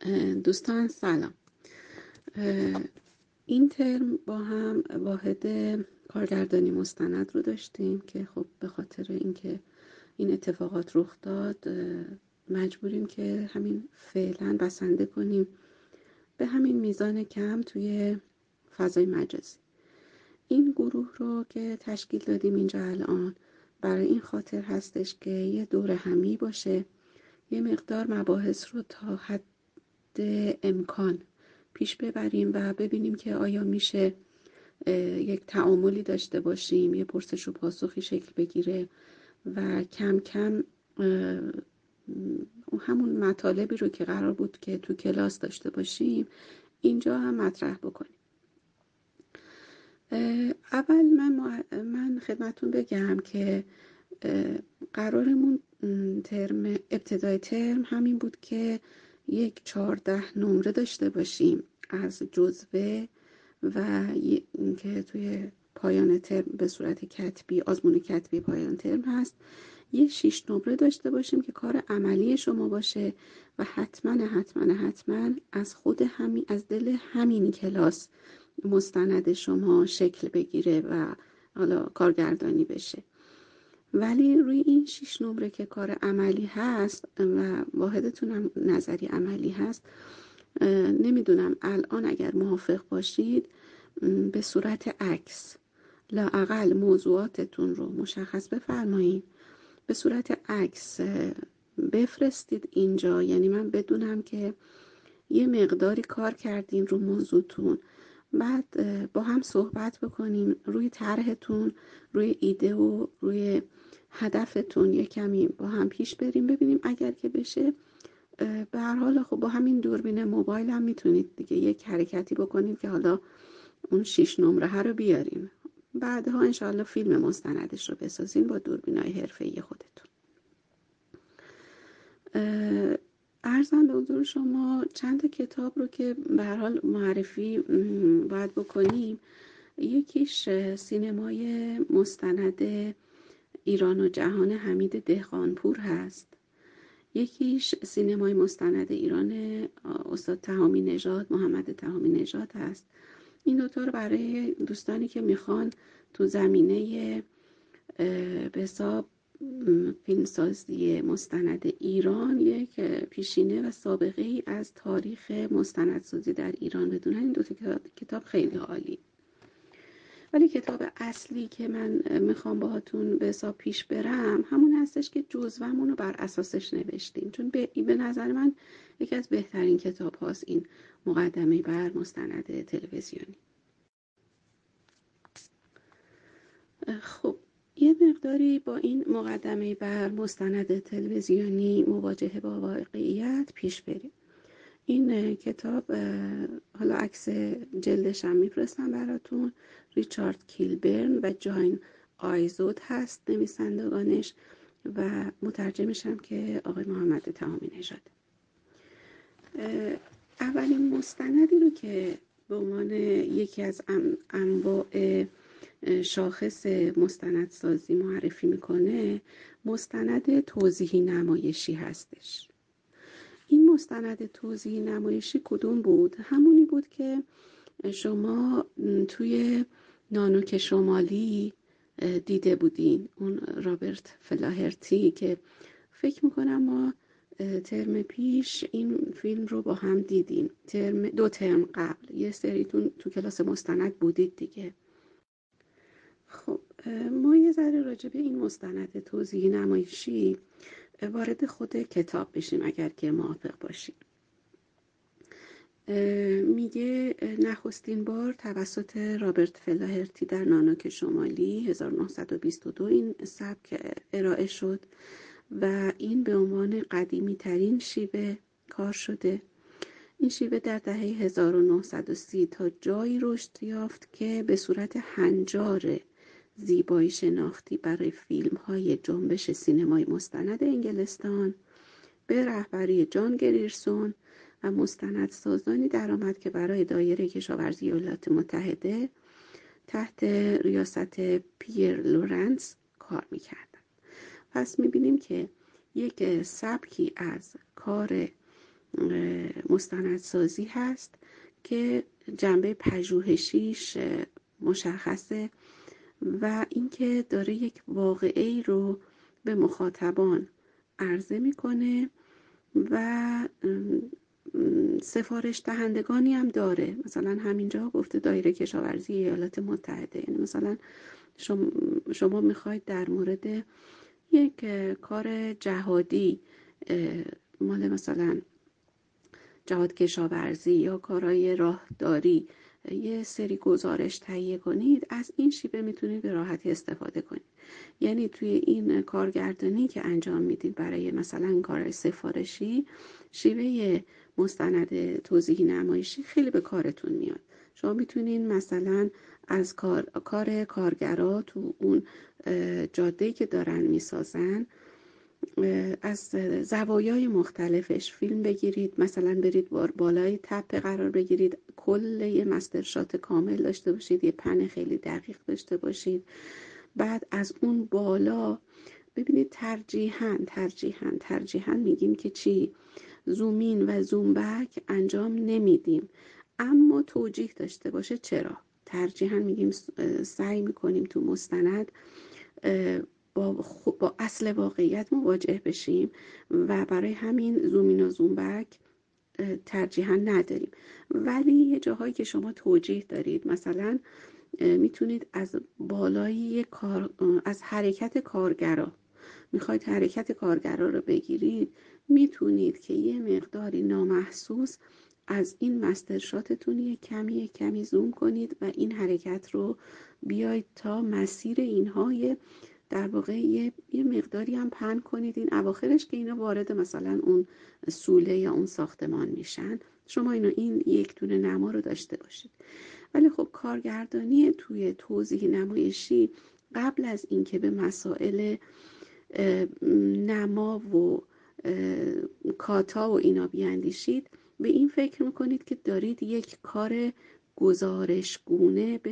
دوستان سلام. این ترم با هم واحد کارگردانی مستند رو داشتیم که خب به خاطر اینکه این اتفاقات رخ داد مجبوریم که همین فعلا بسنده کنیم به همین میزان کم توی فضای مجازی. این گروه رو که تشکیل دادیم اینجا الان برای این خاطر هستش که یه دوره همی باشه، یه مقدار مباحث رو تا حد امکان پیش ببریم و ببینیم که آیا میشه یک تعاملی داشته باشیم، یه پرسش و پاسخی شکل بگیره و کم کم همون مطالبی رو که قرار بود که تو کلاس داشته باشیم اینجا هم مطرح بکنیم. اول من خدمتون بگم که قرارمون ابتدای ترم همین بود که یک 14 نمره داشته باشیم از جزوه و که توی پایان ترم به صورت کتبی، آزمون کتبی پایان ترم هست، یه 6 نمره داشته باشیم که کار عملی شما باشه و حتما از دل همین کلاس مستند شما شکل بگیره و حالا کارگردانی بشه. ولی روی این 6 نمره که کار عملی هست و واحدتون هم نظری عملی هست، نمیدونم الان اگر موافق باشید به صورت عکس لااقل موضوعاتتون رو مشخص بفرمایید، به صورت عکس بفرستید اینجا، یعنی من بدونم که یه مقداری کار کردین رو موضوعتون. بعد با هم صحبت بکنیم روی طرحتون، روی ایده و روی هدفتون یه کمی با هم پیش بریم، ببینیم اگر که بشه به هر حال خب با همین دوربین موبایل هم میتونید دیگه یک حرکتی بکنیم که حالا اون 6 نمره رو بیاریم. بعدها انشاءالله فیلم مستندش رو بسازین با دوربینای حرفه‌ای خودتون. عرضم به حضور شما چند تا کتاب رو که به هر حال معرفی باید بکنیم. یکیش سینمای مستند ایران و جهان حمید دهقانپور هست. یکیش سینمای مستند ایران استاد تهامی نژاد، محمد تهامی نژاد هست. این دوتا رو برای دوستانی که میخوان تو زمینه به حساب فیلمسازی مستند ایران یک پیشینه و سابقه ای از تاریخ مستندسازی در ایران بدونن، این دو کتاب خیلی عالی. ولی کتاب اصلی که من میخوام باهاتون به حساب پیش برم همون هستش که جزوه‌مون رو بر اساسش نوشتیم، چون به نظر من یکی از بهترین کتاب هاست این مقدمه بر مستند تلویزیونی. خب یه مقداری با این مقدمه بر مستند تلویزیونی مواجهه با واقعیت پیش بریم. این کتاب حالا عکس جلدش هم میفرستم براتون. ریچارد کیلبرن و جاین آیزود هست نویسندگانش و مترجمش هم که آقای محمد تهامی نژاد. اولین مستندی رو که به عنوان یکی از انواع شاخص مستندسازی معرفی میکنه مستند توضیحی نمایشی هستش. این مستند توضیحی نمایشی کدوم بود؟ همونی بود که شما توی نانوک شمالی دیده بودین، اون رابرت فلاهرتی که فکر میکنم ما ترم پیش این فیلم رو با هم دیدیم، دو ترم قبل یه سریتون تو کلاس مستند بودید دیگه. خب ما یه ذره راجع به این مستند توضیحی نمایشی وارد خود کتاب بشیم اگر که موافق باشیم. میگه نخستین بار توسط رابرت فلاهرتی در نانوک شمالی 1922 این سبک ارائه شد و این به عنوان قدیمی ترین شیوه کار شده. این شیوه در دهه 1930 تا جایی رشد یافت که به صورت هنجار زیبایی شناختی برای فیلم های جنبش سینمای مستند انگلستان به رهبری جان گریرسون و مستندسازانی درآمد که برای دایره کشاورزی ایالات متحده تحت ریاست پیر لورنس کار میکردند. پس میبینیم که یک سبکی از کار مستندسازی هست که جنبه پژوهشیش مشخصه و اینکه داره یک واقعه رو به مخاطبان عرضه میکنه و سفارش دهندگانی هم داره. مثلا همینجا گفته دایره کشاورزی ایالات متحده، یعنی مثلا شما میخواید در مورد یک کار جهادی مال مثلا جهاد کشاورزی یا کارهای راهداری یه سری گزارش تهیه کنید، از این شیوه میتونید به راحتی استفاده کنید. یعنی توی این کارگردانی که انجام میدید برای مثلا کارهای سفارشی، شیوه مستند توضیحی نمایشی خیلی به کارتون میاد. شما میتونین مثلا از کار کارگرها تو اون جاده‌ای که دارن میسازن از زوایای مختلفش فیلم بگیرید، مثلا برید بالای تپه قرار بگیرید، کل یه مستر شات کامل داشته باشید، یه پن خیلی دقیق داشته باشید، بعد از اون بالا ببینید ترجیحاً میگیم که چی؟ زومین و زوم بک انجام نمیدیم، اما توجیه داشته باشه. چرا؟ ترجیحاً میگیم سعی میکنیم تو مستند با اصل واقعیت مواجه بشیم و برای همین زومین و زوم بک ترجیحاً نداریم. ولی یه جاهایی که شما توجیه دارید، مثلا میتونید از بالای از حرکت کارگرا میخواید حرکت کارگرا رو بگیرید، میتونید که یه مقداری نامحسوس از این مستر شاتتون یه کمی زوم کنید و این حرکت رو بیاید تا مسیر اینها در واقع یه مقداری هم پن کنید این اواخرش که اینا وارد مثلا اون سوله یا اون ساختمان میشن. شما این یک دونه نما رو داشته باشید. ولی خب کارگردانی توی توضیح نمایشی قبل از اینکه به مسائل نما و کاتا و اینا بیاندیشید، به این فکر میکنید که دارید یک کار گزارشگونه